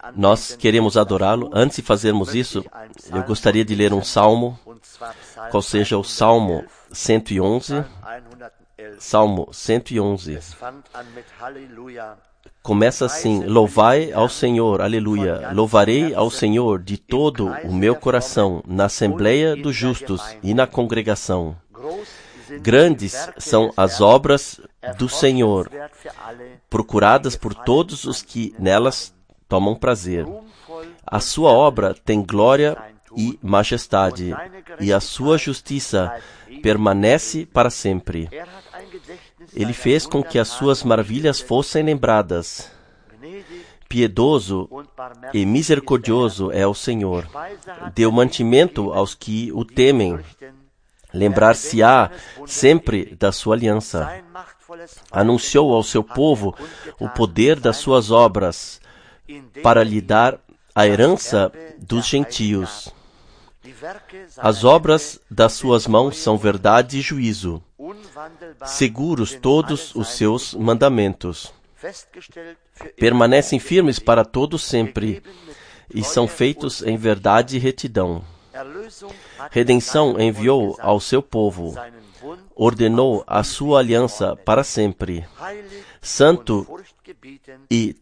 nós queremos adorá-lo. Antes de fazermos isso, eu gostaria de ler um salmo, qual seja o Salmo 111. Salmo 111. Começa assim: louvai ao Senhor, aleluia. Louvarei ao Senhor de todo o meu coração, na assembleia dos justos e na congregação. Grandes são as obras do Senhor, procuradas por todos os que nelas tomam prazer. A sua obra tem glória e majestade, e a sua justiça permanece para sempre. Ele fez com que as suas maravilhas fossem lembradas. Piedoso e misericordioso é o Senhor. Deu mantimento aos que o temem. Lembrar-se-á sempre da sua aliança. Anunciou ao seu povo o poder das suas obras, para lhe dar a herança dos gentios. As obras das suas mãos são verdade e juízo. Seguros todos os seus mandamentos. Permanecem firmes para todo sempre, e são feitos em verdade e retidão. Redenção enviou ao seu povo. Ordenou a sua aliança para sempre. Santo e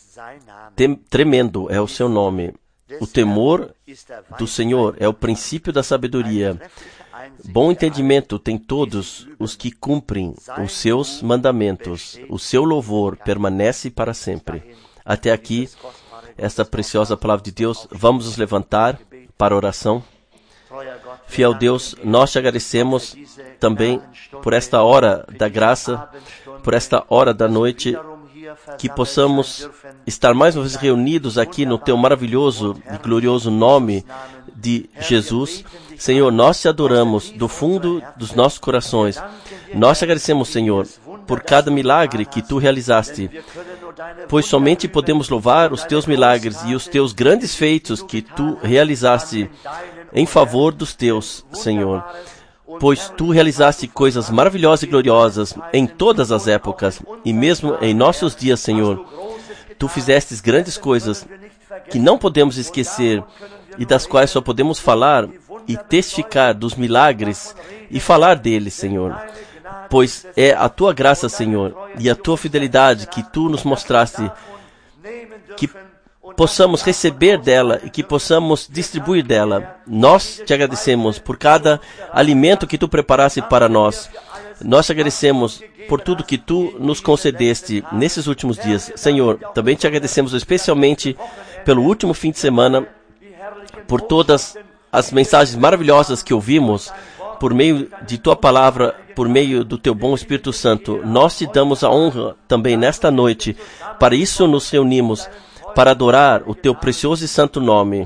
tremendo é o seu nome. O temor do Senhor é o princípio da sabedoria. Bom entendimento tem todos os que cumprem os seus mandamentos. O seu louvor permanece para sempre. Até aqui, esta preciosa palavra de Deus. Vamos nos levantar para a oração. Fiel Deus, nós te agradecemos também por esta hora da graça, por esta hora da noite, que possamos estar mais uma vez reunidos aqui no teu maravilhoso e glorioso nome de Jesus. Senhor, nós te adoramos do fundo dos nossos corações. Nós te agradecemos, Senhor, por cada milagre que tu realizaste, pois somente podemos louvar os teus milagres e os teus grandes feitos que tu realizaste em favor dos teus, Senhor. Pois tu realizaste coisas maravilhosas e gloriosas em todas as épocas, e mesmo em nossos dias, Senhor, tu fizestes grandes coisas que não podemos esquecer e das quais só podemos falar e testificar dos milagres e falar deles, Senhor. Pois é a tua graça, Senhor, e a tua fidelidade que tu nos mostraste, que possamos receber dela e que possamos distribuir dela. Nós te agradecemos por cada alimento que tu preparaste para nós. Nós te agradecemos por tudo que tu nos concedeste nesses últimos dias. Senhor, também te agradecemos especialmente pelo último fim de semana, por todas as mensagens maravilhosas que ouvimos, por meio de tua palavra, por meio do teu bom Espírito Santo. Nós te damos a honra também nesta noite. Para isso nos reunimos, para adorar o teu precioso e santo nome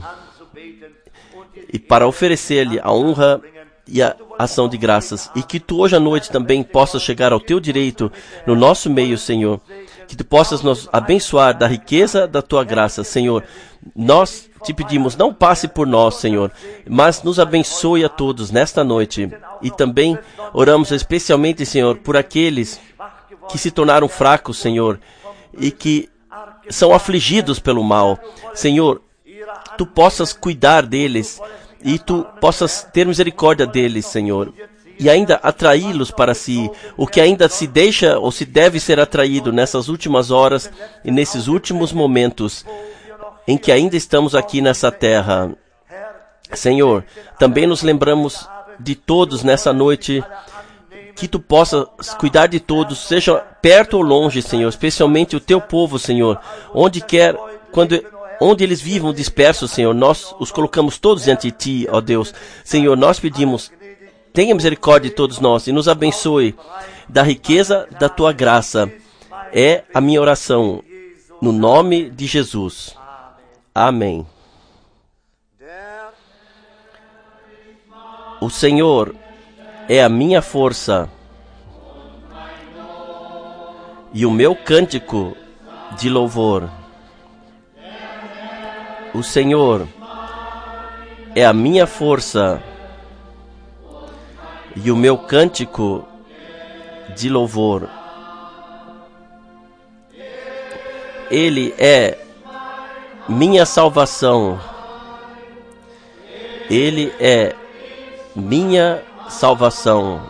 e para oferecer-lhe a honra e a ação de graças. E que tu hoje à noite também possas chegar ao teu direito no nosso meio, Senhor. Que tu possas nos abençoar da riqueza da tua graça, Senhor. Nós te pedimos, não passe por nós, Senhor, mas nos abençoe a todos nesta noite. E também oramos especialmente, Senhor, por aqueles que se tornaram fracos, Senhor, e que são afligidos pelo mal. Senhor, tu possas cuidar deles e tu possas ter misericórdia deles, Senhor, e ainda atraí-los para si, o que ainda se deixa ou se deve ser atraído nessas últimas horas e nesses últimos momentos em que ainda estamos aqui nessa terra. Senhor, também nos lembramos de todos nessa noite, que tu possas cuidar de todos, seja perto ou longe, Senhor, especialmente o teu povo, Senhor, onde quer, onde eles vivam dispersos, Senhor, nós os colocamos todos diante de ti, ó Deus. Senhor, nós pedimos, tenha misericórdia de todos nós e nos abençoe da riqueza da tua graça. É a minha oração, no nome de Jesus. Amém. O Senhor é a minha força e o meu cântico de louvor. O Senhor é a minha força e o meu cântico de louvor. Ele é minha salvação. Ele é minha salvação.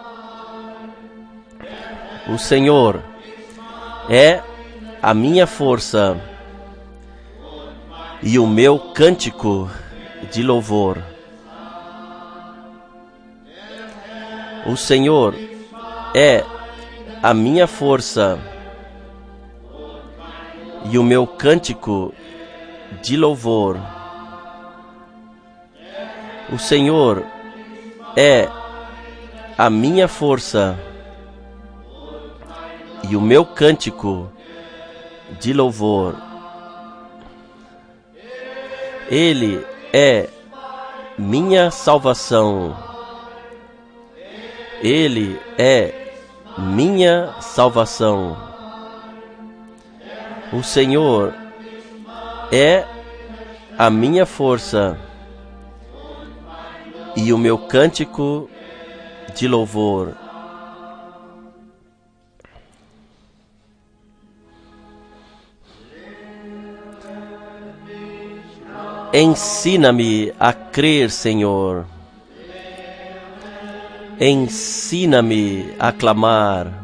O Senhor é a minha força e o meu cântico de louvor. O Senhor é a minha força e o meu cântico de louvor. O Senhor é a minha força e o meu cântico de louvor. Ele é minha salvação. Ele é minha salvação. O Senhor é a minha força e o meu cântico de louvor. Ensina-me a crer, Senhor. Ensina-me a clamar.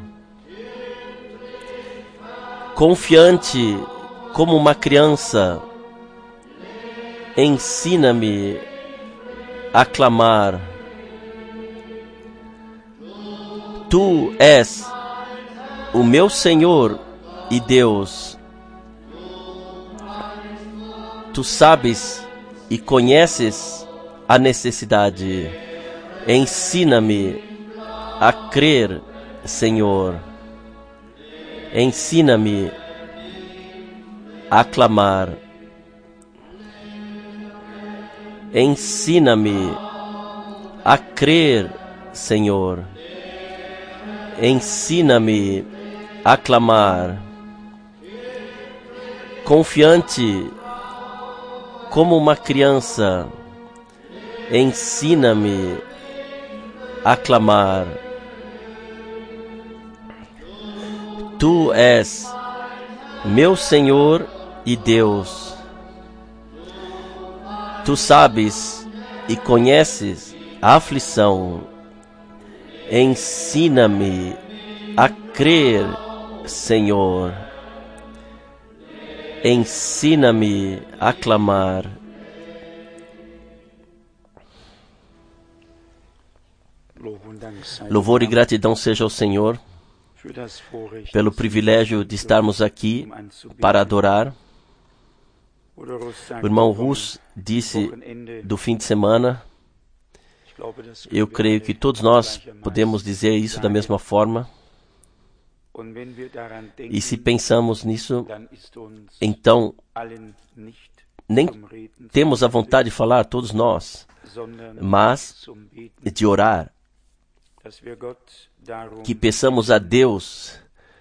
Confiante como uma criança, ensina-me a clamar. Tu és o meu Senhor e Deus. Tu sabes e conheces a necessidade. Ensina-me a crer, Senhor. Ensina-me a clamar. Ensina-me a crer, Senhor. Ensina-me a clamar. Confiante como uma criança, ensina-me a clamar. Tu és meu Senhor e Deus. Tu sabes e conheces a aflição. Ensina-me a crer, Senhor. Ensina-me a clamar. Louvor e gratidão seja ao Senhor pelo privilégio de estarmos aqui para adorar. O irmão Rus disse do fim de semana. Eu creio que todos nós podemos dizer isso da mesma forma. E se pensamos nisso, então nem temos a vontade de falar, todos nós, mas de orar, que peçamos a Deus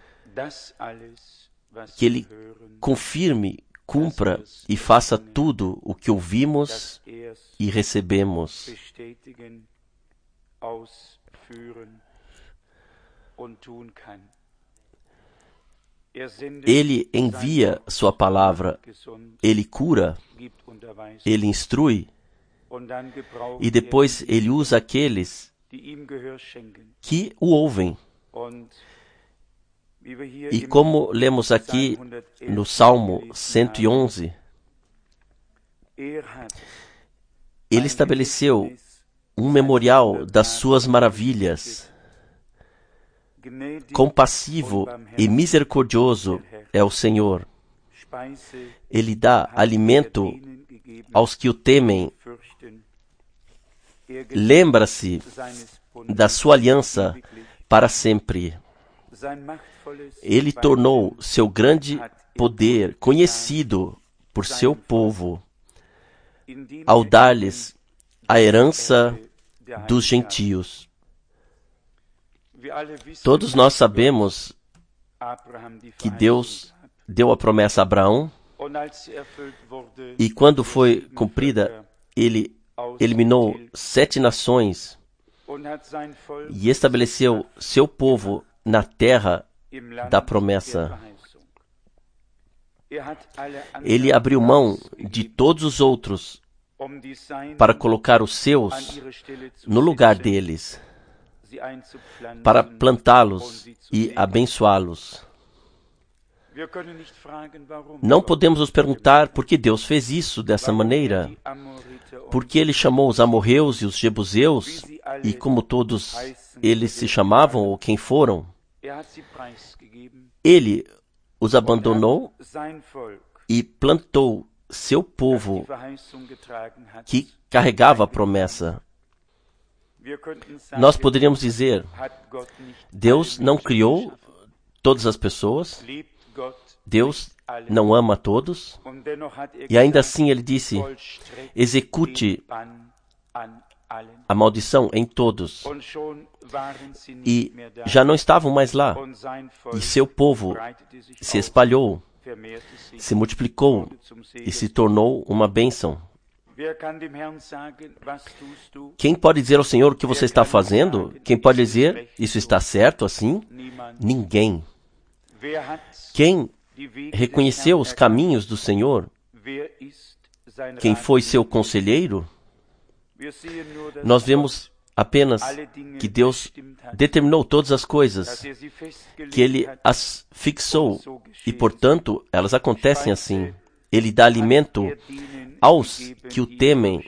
que Ele confirme, cumpra e faça tudo o que ouvimos e recebemos. Ele envia sua palavra, Ele cura, Ele instrui, e depois Ele usa aqueles que o ouvem. E como lemos aqui no Salmo 111, Ele estabeleceu um memorial das suas maravilhas. Compassivo e misericordioso é o Senhor. Ele dá alimento aos que o temem. Lembra-se da sua aliança para sempre. Ele tornou seu grande poder conhecido por seu povo, ao dar-lhes a herança dos gentios. Todos nós sabemos que Deus deu a promessa a Abraão, e quando foi cumprida, Ele eliminou 7 nações e estabeleceu seu povo na terra da promessa. Ele abriu mão de todos os outros para colocar os seus no lugar deles, para plantá-los e abençoá-los. Não podemos nos perguntar por que Deus fez isso dessa maneira, porque Ele chamou os amorreus e os jebuseus, e como todos eles se chamavam ou quem foram, Ele os abandonou e plantou seu povo que carregava a promessa. Nós poderíamos dizer, Deus não criou todas as pessoas, Deus não ama a todos, e ainda assim Ele disse, execute a maldição em todos. E já não estavam mais lá, e seu povo se espalhou, se multiplicou e se tornou uma bênção. Quem pode dizer ao Senhor o que você está fazendo? Quem pode dizer, isso está certo assim? Ninguém. Quem reconheceu os caminhos do Senhor? Quem foi seu conselheiro? Nós vemos apenas que Deus determinou todas as coisas, que Ele as fixou, e, portanto, elas acontecem assim. Ele dá alimento aos que o temem.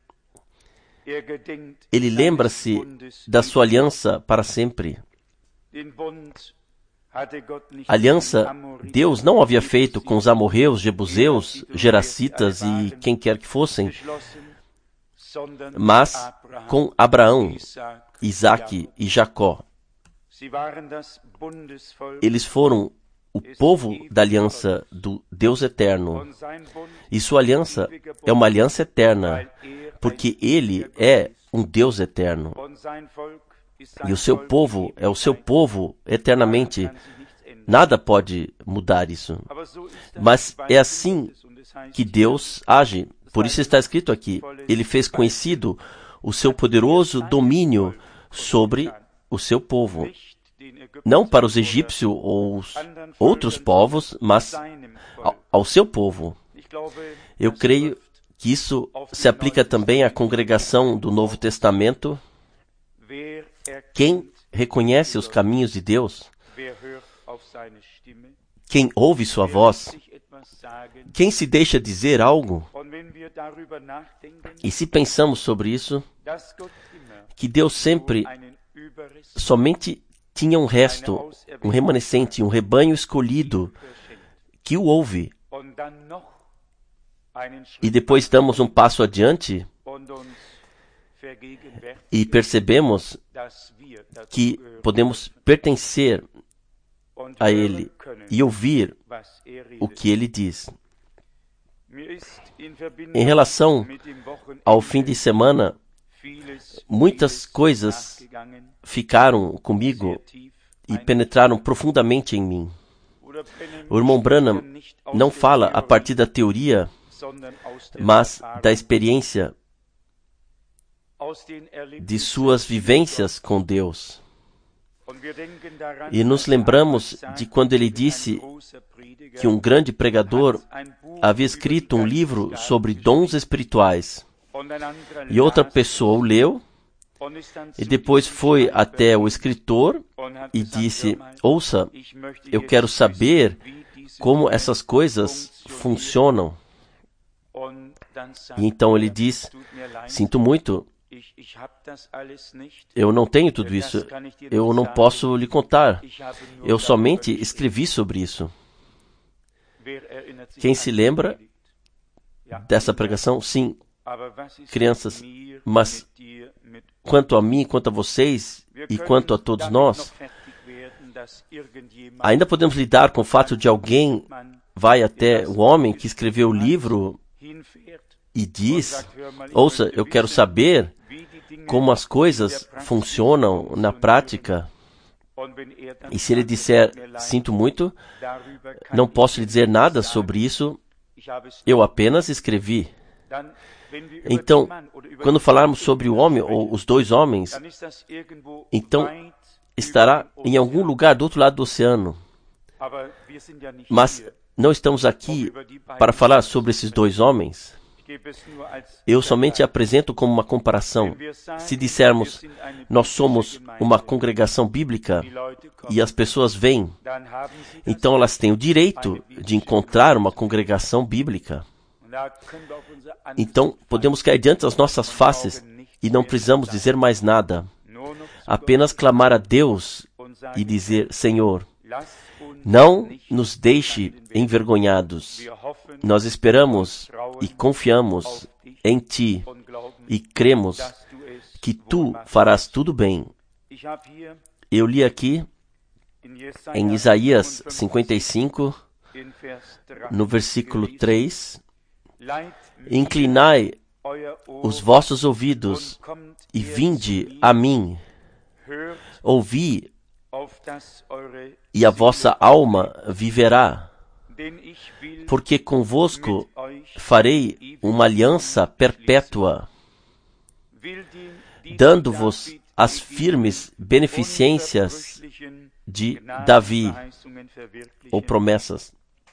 Ele lembra-se da sua aliança para sempre. Aliança Deus não havia feito com os amorreus, jebuseus, geracitas e quem quer que fossem, mas com Abraão, Isaque e Jacó. Eles foram o povo da aliança do Deus eterno. E sua aliança é uma aliança eterna, porque Ele é um Deus eterno. E o seu povo é o seu povo eternamente. Nada pode mudar isso. Mas é assim que Deus age. Por isso está escrito aqui, Ele fez conhecido o seu poderoso domínio sobre o seu povo. Não para os egípcios ou os outros povos, mas ao seu povo. Eu creio que isso se aplica também à congregação do Novo Testamento. Quem reconhece os caminhos de Deus, quem ouve sua voz, quem se deixa dizer algo, e se pensamos sobre isso, que Deus sempre somente tinha um resto, um remanescente, um rebanho escolhido que o ouve. E depois damos um passo adiante e percebemos que podemos pertencer a Ele e ouvir o que Ele diz. Em relação ao fim de semana, muitas coisas ficaram comigo e penetraram profundamente em mim. O irmão Branham não fala a partir da teoria, mas da experiência de suas vivências com Deus. E nos lembramos de quando ele disse que um grande pregador havia escrito um livro sobre dons espirituais. E outra pessoa o leu, e depois foi até o escritor e disse, ouça, eu quero saber como essas coisas funcionam. E então ele diz, sinto muito, eu não tenho tudo isso, eu não posso lhe contar, eu somente escrevi sobre isso. Quem se lembra dessa pregação? Sim, crianças, mas quanto a mim, quanto a vocês e quanto a todos nós, ainda podemos lidar com o fato de alguém vai até o homem que escreveu o livro e diz, ouça, eu quero saber como as coisas funcionam na prática. E se ele disser, sinto muito, não posso lhe dizer nada sobre isso, eu apenas escrevi. Então, quando falarmos sobre o homem ou os dois homens, então estará em algum lugar do outro lado do oceano. Mas não estamos aqui para falar sobre esses dois homens. Eu somente apresento como uma comparação. Se dissermos, nós somos uma congregação bíblica e as pessoas vêm, então elas têm o direito de encontrar uma congregação bíblica. Então, podemos cair diante das nossas faces e não precisamos dizer mais nada. Apenas clamar a Deus e dizer, Senhor, não nos deixe envergonhados. Nós esperamos e confiamos em Ti e cremos que Tu farás tudo bem. Eu li aqui em Isaías 55, no versículo 3, inclinai os vossos ouvidos e vinde a mim. Ouvi, e a vossa alma viverá. Porque convosco farei uma aliança perpétua, dando-vos as firmes beneficências de Davi, ou promessas.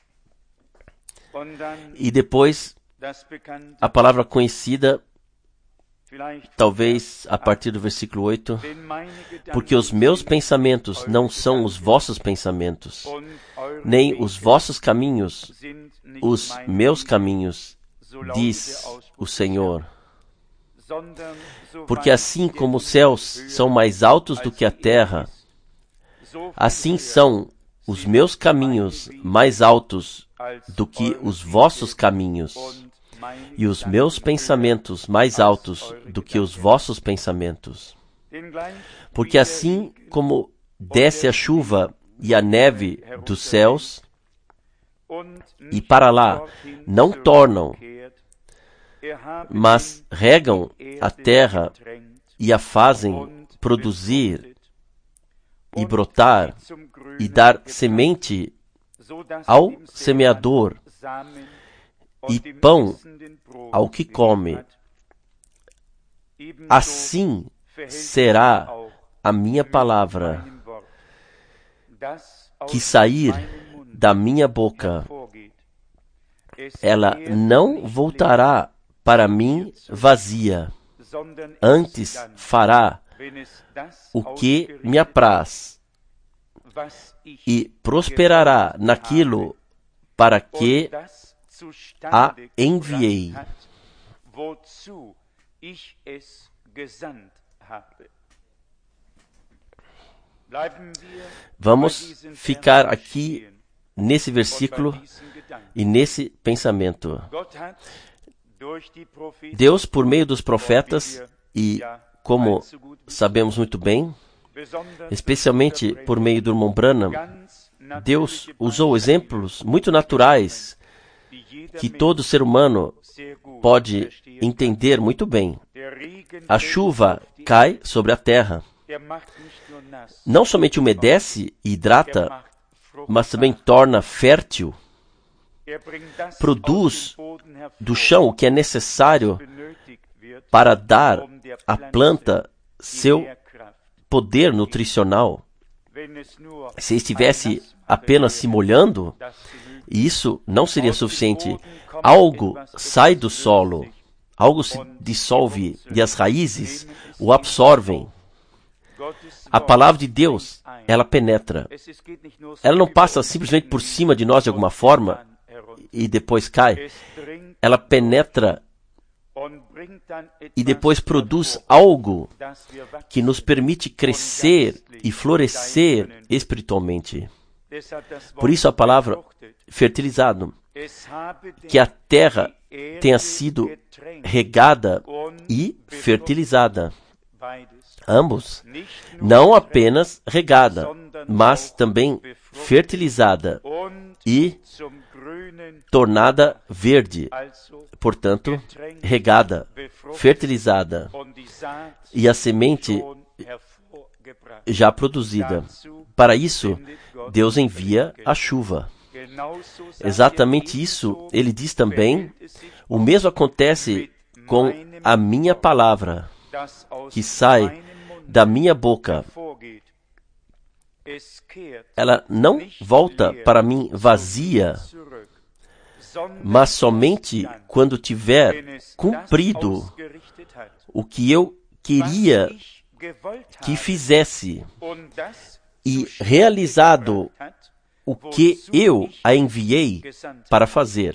E depois, a palavra conhecida, talvez a partir do versículo 8, porque os meus pensamentos não são os vossos pensamentos, nem os vossos caminhos, os meus caminhos, diz o Senhor. Porque assim como os céus são mais altos do que a terra, assim são os meus caminhos mais altos do que os vossos caminhos, e os meus pensamentos mais altos do que os vossos pensamentos. Porque assim como desce a chuva e a neve dos céus, e para lá não tornam, mas regam a terra e a fazem produzir e brotar e dar semente ao semeador e pão ao que come, assim será a minha palavra que sair da minha boca. Ela não voltará para mim vazia, antes fará o que me apraz e prosperará naquilo para que a enviei. Vamos ficar aqui nesse versículo e nesse pensamento. Deus, por meio dos profetas, e como sabemos muito bem, especialmente por meio do irmão Branham, Deus usou exemplos muito naturais que todo ser humano pode entender muito bem. A chuva cai sobre a terra. Não somente umedece e hidrata, mas também torna fértil. Produz do chão o que é necessário para dar à planta seu poder nutricional. Se estivesse apenas se molhando, isso não seria suficiente. Algo sai do solo, algo se dissolve e as raízes o absorvem. A palavra de Deus, ela penetra. Ela não passa simplesmente por cima de nós de alguma forma e depois cai. Ela penetra e depois produz algo que nos permite crescer e florescer espiritualmente. Por isso a palavra fertilizado, que a terra tenha sido regada e fertilizada. Ambos, não apenas regada, mas também fertilizada e tornada verde. Portanto, regada, fertilizada e a semente já produzida. Para isso, Deus envia a chuva. Exatamente isso, ele diz também, o mesmo acontece com a minha palavra, que sai da minha boca. ela não volta para mim vazia, mas somente quando tiver cumprido o que eu queria que fizesse e realizado o que eu a enviei para fazer.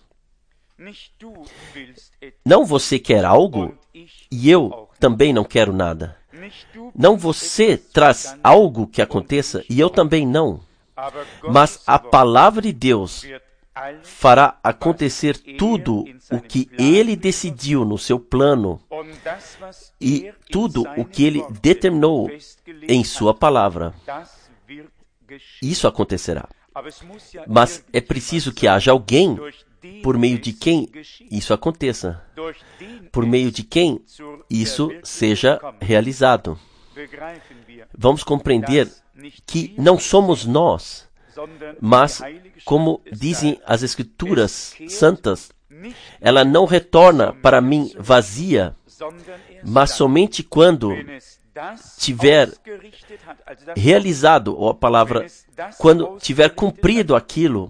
Não você quer algo e eu também não quero nada. Não você traz algo que aconteça e eu também não. Mas a palavra de Deus fará acontecer tudo o que Ele decidiu no seu plano e tudo o que Ele determinou em sua palavra. Isso acontecerá. Mas é preciso que haja alguém por meio de quem isso aconteça, por meio de quem isso seja realizado. Vamos compreender que não somos nós, mas, como dizem as Escrituras Santas, ela não retorna para mim vazia, mas somente quando tiver realizado, ou a palavra, quando tiver cumprido aquilo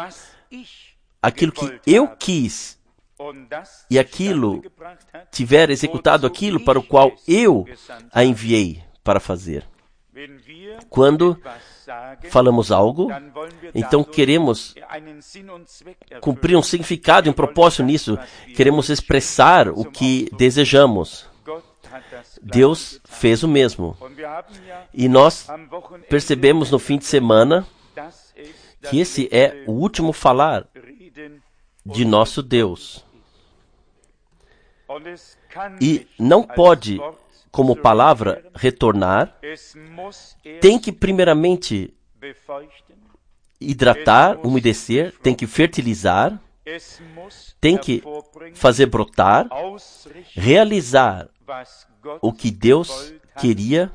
que eu quis, e aquilo tiver executado aquilo para o qual eu a enviei para fazer. Quando falamos algo, então queremos cumprir um significado e um propósito nisso. Queremos expressar o que desejamos. Deus fez o mesmo. E nós percebemos no fim de semana que esse é o último falar de nosso Deus. E não pode, como palavra, retornar. Tem que primeiramente hidratar, umedecer, tem que fertilizar, tem que fazer brotar, realizar o que Deus queria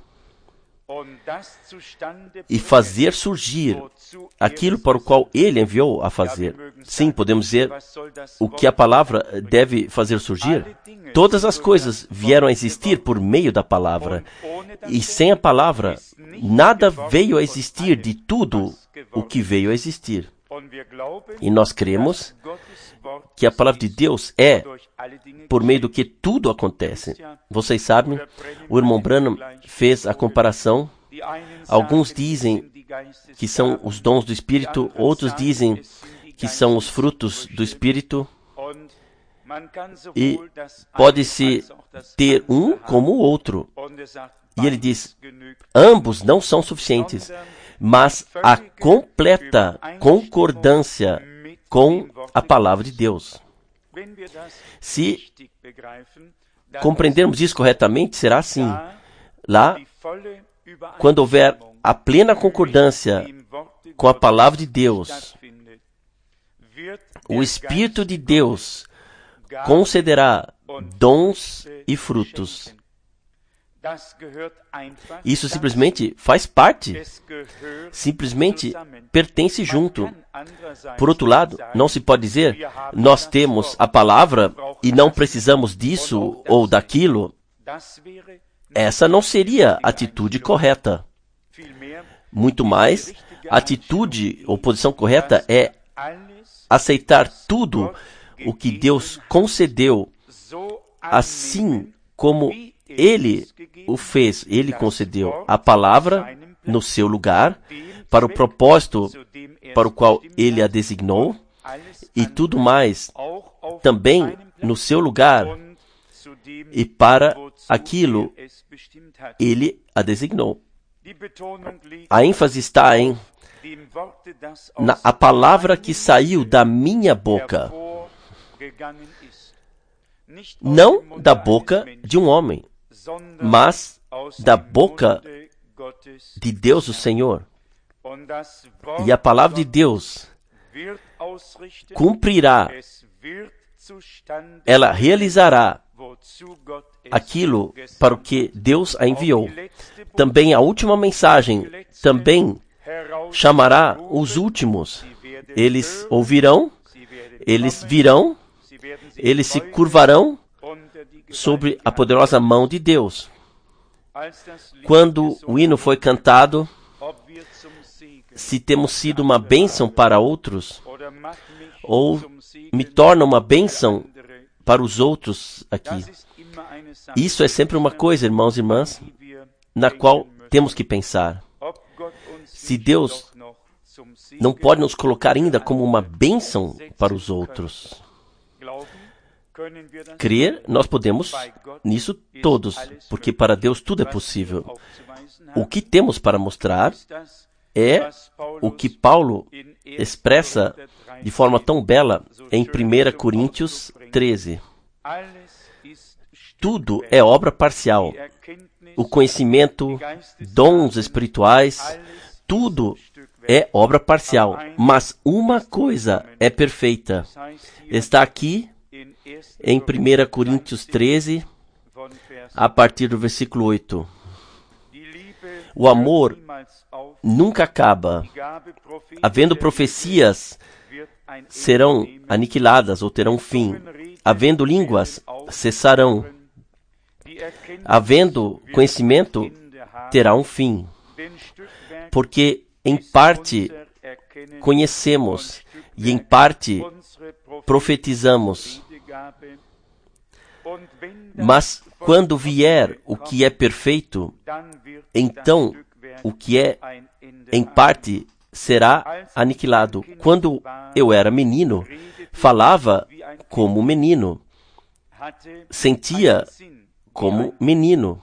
e fazer surgir aquilo para o qual Ele enviou a fazer. Sim, podemos dizer o que a palavra deve fazer surgir. Todas as coisas vieram a existir por meio da palavra. E sem a palavra, nada veio a existir de tudo o que veio a existir. E nós cremos que a palavra de Deus é por meio do que tudo acontece. Vocês sabem, o irmão Branham fez a comparação. Alguns dizem que são os dons do Espírito, outros dizem que são os frutos do Espírito. E pode-se ter um como o outro. E ele diz, ambos não são suficientes, mas a completa concordância com a palavra de Deus. Se compreendermos isso corretamente, será assim. Lá, quando houver a plena concordância com a palavra de Deus, o Espírito de Deus concederá dons e frutos. Isso simplesmente faz parte, simplesmente pertence junto. Por outro lado, não se pode dizer, nós temos a palavra e não precisamos disso ou daquilo. Essa não seria a atitude correta. Muito mais, a atitude ou posição correta é aceitar tudo o que Deus concedeu, assim como Ele o fez. Ele concedeu a palavra no seu lugar, para o propósito para o qual Ele a designou, e tudo mais também no seu lugar, e para aquilo Ele a designou. A ênfase está na palavra que saiu da minha boca, não da boca de um homem, mas da boca de Deus, o Senhor. E a palavra de Deus cumprirá, ela realizará aquilo para o que Deus a enviou. Também a última mensagem também chamará os últimos. Eles ouvirão, eles virão, eles se curvarão sobre a poderosa mão de Deus. Quando o hino foi cantado, se temos sido uma bênção para outros, ou me torna uma bênção para os outros aqui. Isso é sempre uma coisa, irmãos e irmãs, na qual temos que pensar. Se Deus não pode nos colocar ainda como uma bênção para os outros. Crer, nós podemos nisso todos, porque para Deus tudo é possível. O que temos para mostrar é o que Paulo expressa de forma tão bela em 1 Coríntios 13. Tudo é obra parcial. O conhecimento, dons espirituais, tudo é obra parcial. Mas uma coisa é perfeita. Está aqui em 1 Coríntios 13, a partir do versículo 8. O amor nunca acaba. Havendo profecias, serão aniquiladas ou terão fim. Havendo línguas, cessarão. Havendo conhecimento, terá um fim. Porque em parte conhecemos e em parte profetizamos. Mas quando vier o que é perfeito, então o que é em parte será aniquilado. Quando eu era menino, falava como menino, sentia como menino,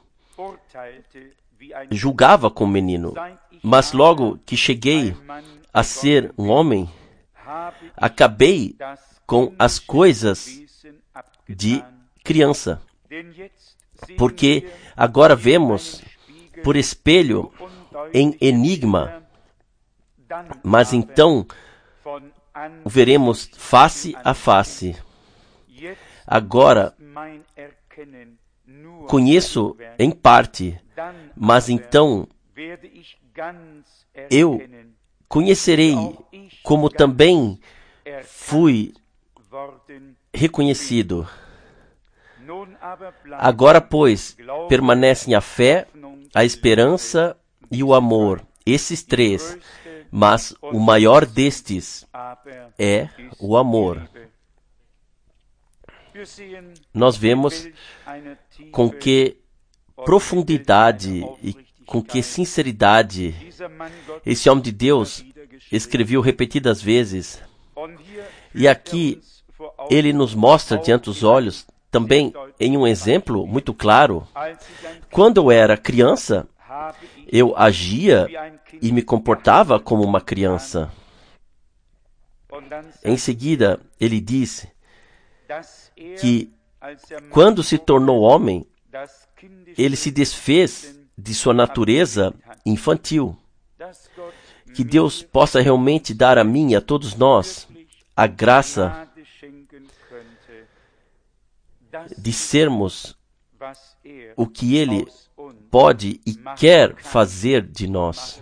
julgava como menino. Mas logo que cheguei a ser um homem, acabei com as coisas de criança. Porque agora vemos por espelho em enigma, mas então o veremos face a face. Agora conheço em parte, mas então eu conhecerei, como também fui reconhecido. Agora, pois, permanecem a fé, a esperança e o amor, esses três, mas o maior destes é o amor. Nós vemos com que profundidade e com que sinceridade esse homem de Deus escreveu repetidas vezes. E aqui ele nos mostra diante dos olhos, também em um exemplo muito claro. Quando eu era criança, eu agia e me comportava como uma criança. Em seguida, ele diz que quando se tornou homem, ele se desfez de sua natureza infantil. Que Deus possa realmente dar a mim e a todos nós a graça de sermos o que Ele pode e quer fazer de nós.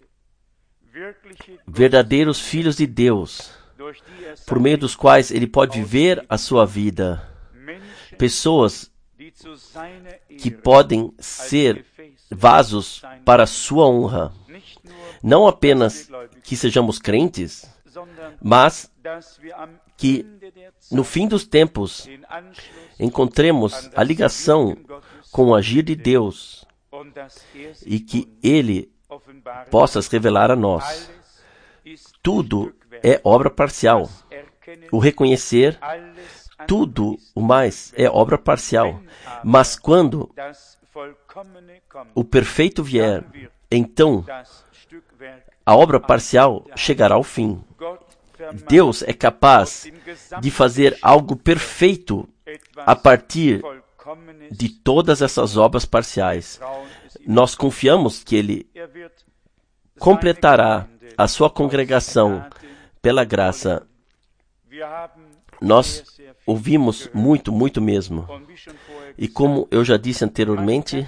Verdadeiros filhos de Deus, por meio dos quais Ele pode viver a sua vida. Pessoas que podem ser vasos para a sua honra. Não apenas que sejamos crentes, mas que no fim dos tempos encontremos a ligação com o agir de Deus e que Ele possa se revelar a nós. Tudo é obra parcial. O reconhecer, tudo o mais é obra parcial. Mas quando o perfeito vier, então a obra parcial chegará ao fim. Deus é capaz de fazer algo perfeito a partir de todas essas obras parciais. Nós confiamos que Ele completará a sua congregação pela graça. Nós ouvimos muito, muito mesmo. E como eu já disse anteriormente,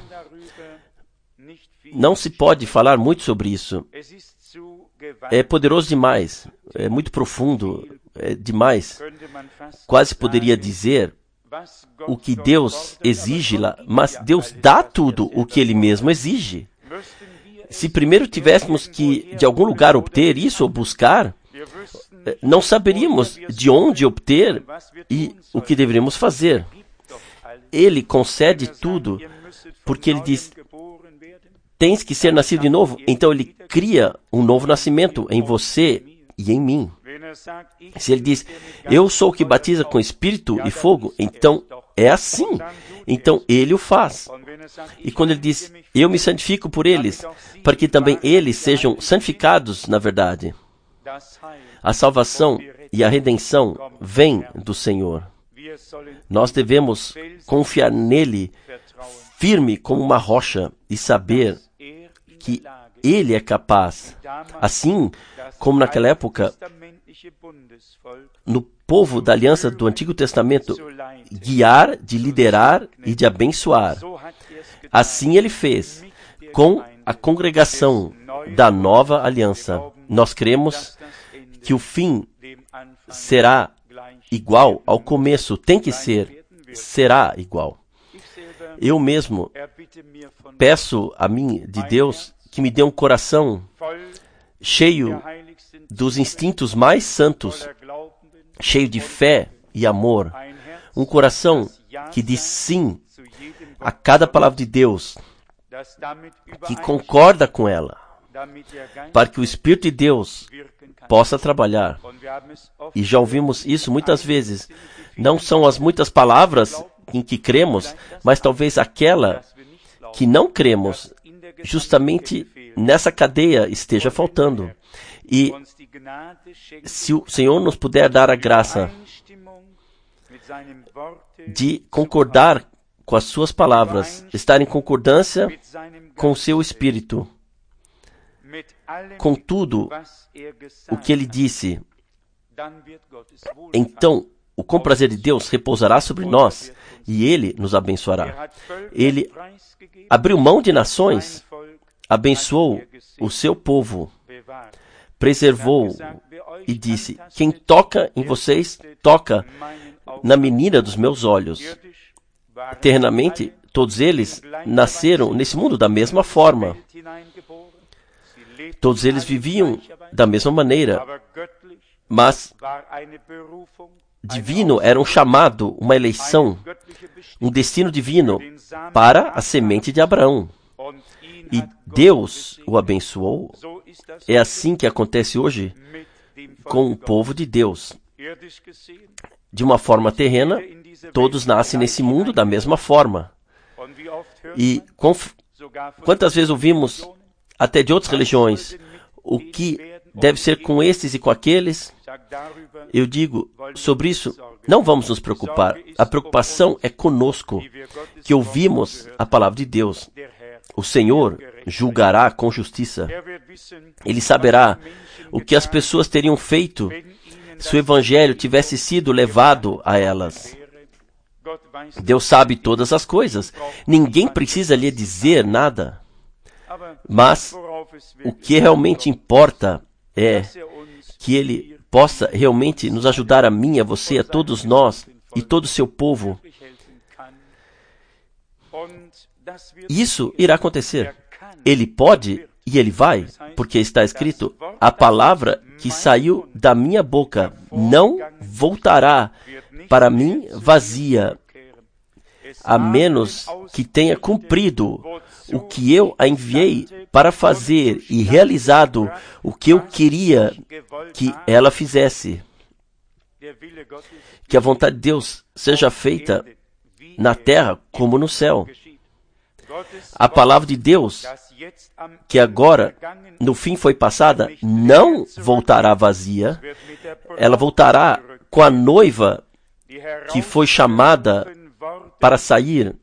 não se pode falar muito sobre isso. É poderoso demais, é muito profundo, é demais. Quase poderia dizer o que Deus exige lá, mas Deus dá tudo o que Ele mesmo exige. Se primeiro tivéssemos que de algum lugar obter isso ou buscar, não saberíamos de onde obter e o que deveríamos fazer. Ele concede tudo, porque ele diz, tens que ser nascido de novo. Então ele cria um novo nascimento em você e em mim. Se ele diz, eu sou o que batiza com Espírito e fogo, então é assim. Então ele o faz. E quando ele diz, eu me santifico por eles, para que também eles sejam santificados na verdade. A salvação e a redenção vêm do Senhor. Nós devemos confiar nele firme como uma rocha e saber que ele é capaz, assim como naquela época, no povo da aliança do Antigo Testamento, guiar, de liderar e de abençoar. Assim ele fez com a congregação da nova aliança. Nós cremos que o fim será igual ao começo, tem que ser, será igual. Eu mesmo peço a mim, de Deus, que me dê um coração cheio dos instintos mais santos, cheio de fé e amor. Um coração que diz sim a cada palavra de Deus, que concorda com ela, para que o Espírito de Deus possa trabalhar. E já ouvimos isso muitas vezes. Não são as muitas palavras em que cremos, mas talvez aquela que não cremos, justamente nessa cadeia esteja faltando. E se o Senhor nos puder dar a graça de concordar com as suas palavras, estar em concordância com o seu Espírito, com tudo o que ele disse, então o comprazer de Deus repousará sobre nós e ele nos abençoará. Ele abriu mão de nações, abençoou o seu povo, preservou e disse, quem toca em vocês, toca na menina dos meus olhos. Terrenamente, todos eles nasceram nesse mundo da mesma forma. Todos eles viviam da mesma maneira, mas divino era um chamado, uma eleição, um destino divino para a semente de Abraão. E Deus o abençoou. É assim que acontece hoje com o povo de Deus. De uma forma terrena, todos nascem nesse mundo da mesma forma. E quantas vezes ouvimos, até de outras religiões, o que deve ser com estes e com aqueles? Eu digo, sobre isso, não vamos nos preocupar. A preocupação é conosco, que ouvimos a palavra de Deus. O Senhor julgará com justiça. Ele saberá o que as pessoas teriam feito se o Evangelho tivesse sido levado a elas. Deus sabe todas as coisas. Ninguém precisa lhe dizer nada. Mas o que realmente importa é que Ele possa realmente nos ajudar, a mim, a você, a todos nós e todo o seu povo. Isso irá acontecer. Ele pode e Ele vai, porque está escrito, a palavra que saiu da minha boca não voltará para mim vazia, a menos que tenha cumprido o que eu a enviei para fazer e realizado o que eu queria que ela fizesse. Que a vontade de Deus seja feita na terra como no céu. A palavra de Deus, que agora, no fim foi passada, não voltará vazia. Ela voltará com a noiva que foi chamada para sair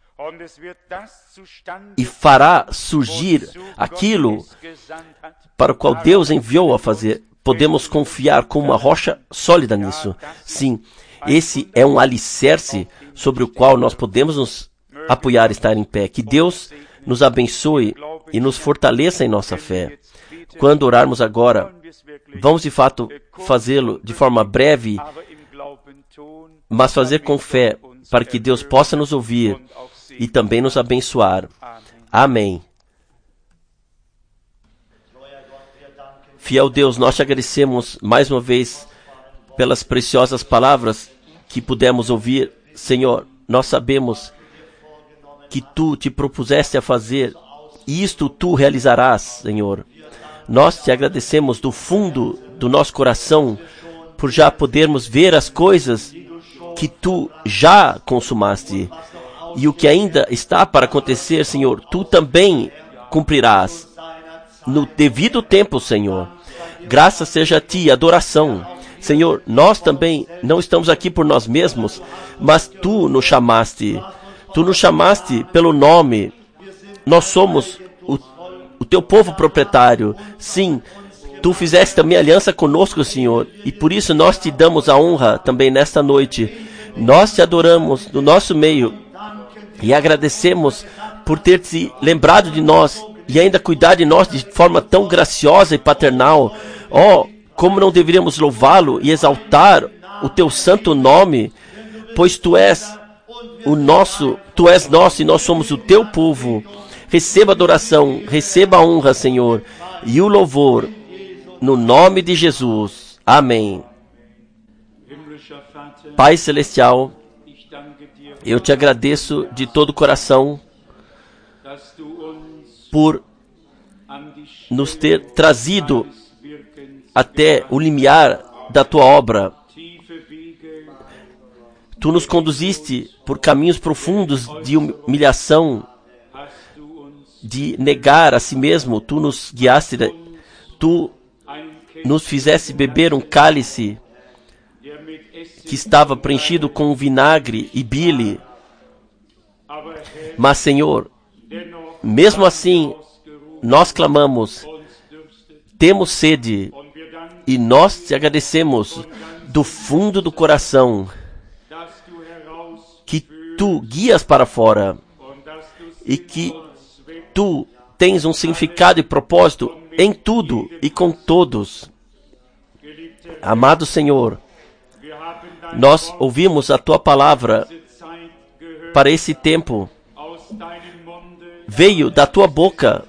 e fará surgir aquilo para o qual Deus enviou a fazer. Podemos confiar como uma rocha sólida nisso. Sim, esse é um alicerce sobre o qual nós podemos nos apoiar, estar em pé. Que Deus nos abençoe e nos fortaleça em nossa fé. Quando orarmos agora, vamos de fato fazê-lo de forma breve, mas fazer com fé, para que Deus possa nos ouvir e também nos abençoar. Amém. Fiel Deus, nós te agradecemos mais uma vez pelas preciosas palavras que pudemos ouvir. Senhor, nós sabemos que Tu te propuseste a fazer, e isto Tu realizarás, Senhor. Nós te agradecemos do fundo do nosso coração por já podermos ver as coisas que Tu já consumaste. E o que ainda está para acontecer, Senhor, Tu também cumprirás no devido tempo, Senhor. Graças seja a Ti, adoração. Senhor, nós também não estamos aqui por nós mesmos, mas Tu nos chamaste. Tu nos chamaste pelo nome. Nós somos o Teu povo proprietário. Sim, Tu fizeste também aliança conosco, Senhor, e por isso nós Te damos a honra também nesta noite. Nós Te adoramos no nosso meio e agradecemos por ter Te lembrado de nós e ainda cuidar de nós de forma tão graciosa e paternal. Oh, como não deveríamos louvá-lo e exaltar o Teu santo nome, pois Tu és nosso e nós somos o Teu povo. Receba a adoração, receba a honra, Senhor, e o louvor, no nome de Jesus. Amém. Pai Celestial, eu Te agradeço de todo o coração por nos ter trazido até o limiar da Tua obra. Tu nos conduziste por caminhos profundos de humilhação, de negar a si mesmo. Tu nos guiaste, Tu nos fizeste beber um cálice que estava preenchido com vinagre e bile. Mas, Senhor, mesmo assim, nós clamamos, temos sede, e nós Te agradecemos do fundo do coração que Tu guias para fora e que Tu tens um significado e propósito em tudo e com todos. Amado Senhor, nós ouvimos a Tua palavra para esse tempo. Veio da Tua boca.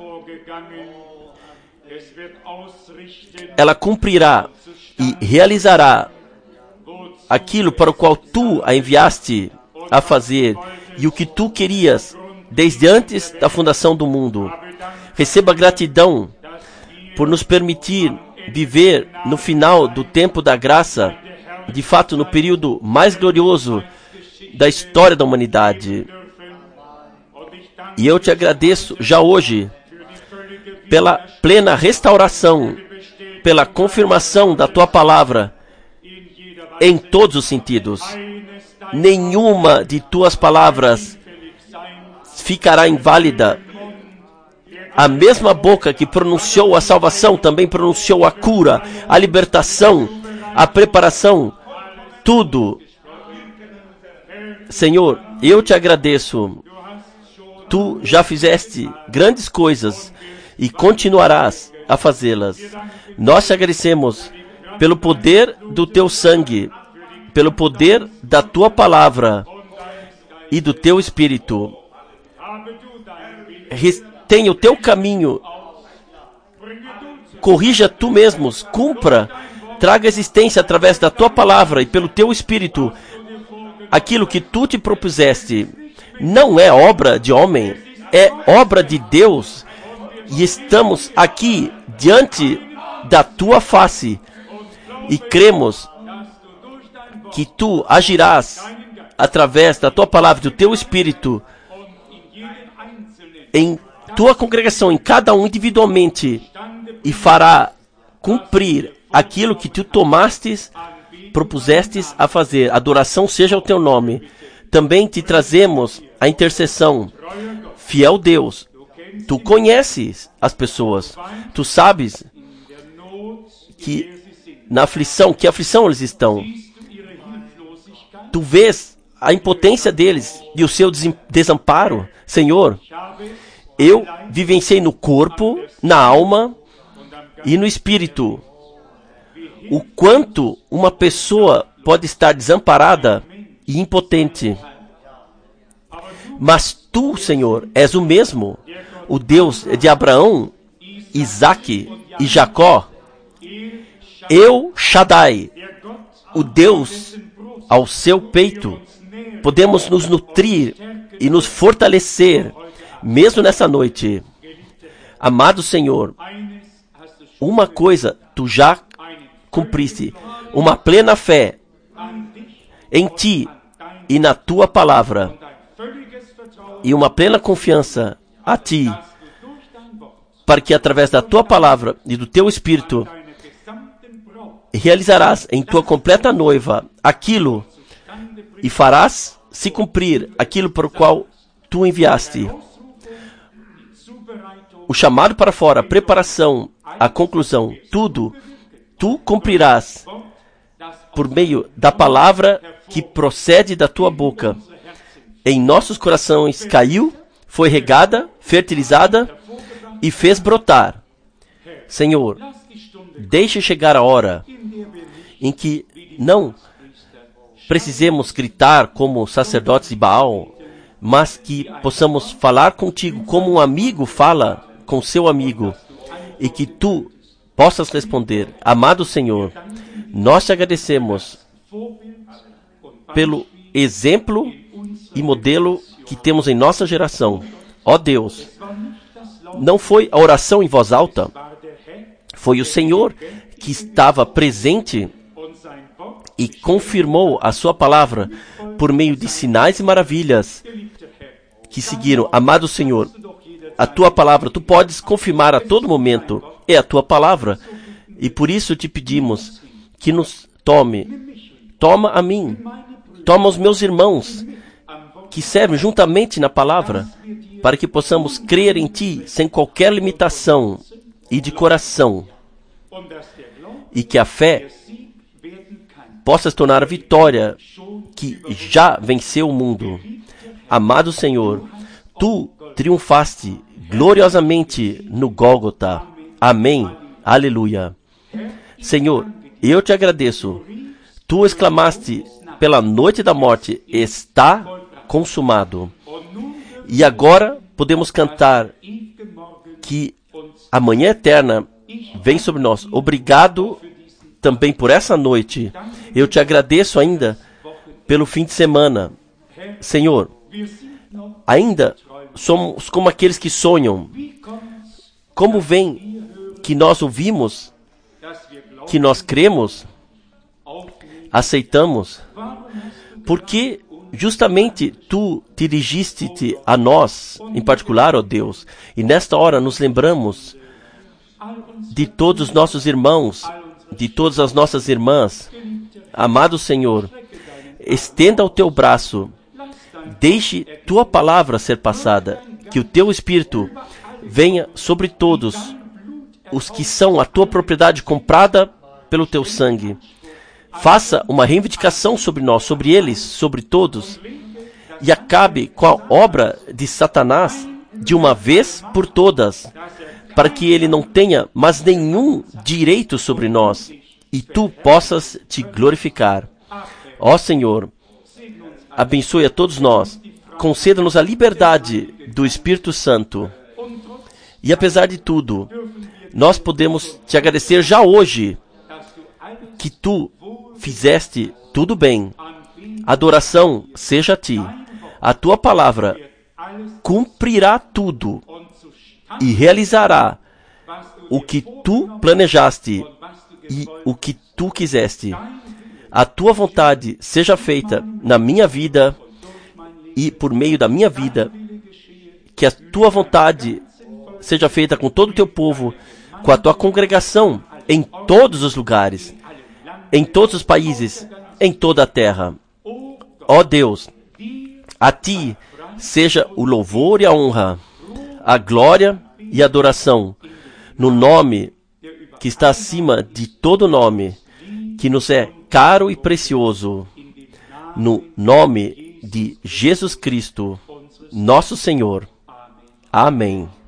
Ela cumprirá e realizará aquilo para o qual Tu a enviaste a fazer e o que Tu querias desde antes da fundação do mundo. Receba gratidão por nos permitir viver no final do tempo da graça, de fato no período mais glorioso da história da humanidade. E eu Te agradeço já hoje pela plena restauração, pela confirmação da Tua palavra em todos os sentidos. Nenhuma de Tuas palavras ficará inválida. A mesma boca que pronunciou a salvação também pronunciou a cura, a libertação, a preparação, tudo. Senhor, eu Te agradeço. Tu já fizeste grandes coisas e continuarás a fazê-las. Nós Te agradecemos pelo poder do Teu sangue, pelo poder da Tua palavra e do Teu Espírito. Tenha o Teu caminho, corrija Tu mesmos, cumpra, traga existência através da Tua palavra e pelo Teu Espírito aquilo que Tu te propuseste. Não é obra de homem, é obra de Deus. E estamos aqui diante da Tua face e cremos que Tu agirás através da Tua palavra e do Teu Espírito em Tua congregação, em cada um individualmente, e fará cumprir aquilo que Tu propusestes a fazer. Adoração seja o Teu nome. Também Te trazemos a intercessão. Fiel Deus, Tu conheces as pessoas. Tu sabes que na aflição, que aflição eles estão. Tu vês a impotência deles e o seu desamparo. Senhor, eu vivenciei no corpo, na alma e no espírito o quanto uma pessoa pode estar desamparada e impotente. Mas Tu, Senhor, és o mesmo, o Deus de Abraão, Isaque e Jacó. El Shaddai, o Deus ao seu peito, podemos nos nutrir e nos fortalecer, mesmo nessa noite. Amado Senhor, uma coisa tu já cumpriste, uma plena fé em Ti e na Tua palavra, e uma plena confiança a Ti, para que através da Tua palavra e do Teu Espírito realizarás em Tua completa noiva aquilo e farás se cumprir aquilo para o qual Tu enviaste. O chamado para fora, a preparação, a conclusão, tudo Tu cumprirás por meio da palavra que procede da Tua boca. Em nossos corações caiu, foi regada, fertilizada e fez brotar. Senhor, deixe chegar a hora em que não precisemos gritar como sacerdotes de Baal, mas que possamos falar contigo como um amigo fala com seu amigo, e que Tu possas responder. Amado Senhor, nós te agradecemos pelo exemplo e modelo que temos em nossa geração. Ó Deus, não foi a oração em voz alta, foi o Senhor que estava presente e confirmou a sua palavra por meio de sinais e maravilhas que seguiram. Amado Senhor, a Tua palavra, Tu podes confirmar a todo momento, é a Tua palavra, e por isso te pedimos que nos toma a mim, toma os meus irmãos, que servem juntamente na palavra, para que possamos crer em Ti sem qualquer limitação e de coração, e que a fé possa se tornar a vitória que já venceu o mundo. Amado Senhor, Tu triunfaste gloriosamente no Gólgota. Amém. Aleluia. Senhor, eu te agradeço. Tu exclamaste pela noite da morte, está consumado. E agora podemos cantar que a manhã eterna vem sobre nós. Obrigado também por essa noite. Eu te agradeço ainda pelo fim de semana. Senhor, ainda somos como aqueles que sonham. Como vem que nós ouvimos, que nós cremos, aceitamos, porque justamente Tu dirigiste-te a nós, em particular, ó Deus, e nesta hora nos lembramos de todos os nossos irmãos, de todas as nossas irmãs. Amado Senhor, estenda o Teu braço, deixe Tua palavra ser passada, que o Teu Espírito venha sobre todos os que são a Tua propriedade comprada pelo Teu sangue. Faça uma reivindicação sobre nós, sobre eles, sobre todos, e acabe com a obra de Satanás de uma vez por todas, para que ele não tenha mais nenhum direito sobre nós, e Tu possas Te glorificar. Ó Senhor, abençoe a todos nós, conceda-nos a liberdade do Espírito Santo, e apesar de tudo, nós podemos Te agradecer já hoje, que Tu fizeste tudo bem. Adoração seja a Ti. A Tua palavra cumprirá tudo e realizará o que Tu planejaste e o que Tu quiseste. A Tua vontade seja feita na minha vida e por meio da minha vida. Que a Tua vontade seja feita com todo o Teu povo, com a Tua congregação em todos os lugares, em todos os países, em toda a terra. Ó Deus, a Ti seja o louvor e a honra, a glória e a adoração, no nome que está acima de todo nome, que nos é caro e precioso, no nome de Jesus Cristo, nosso Senhor. Amém.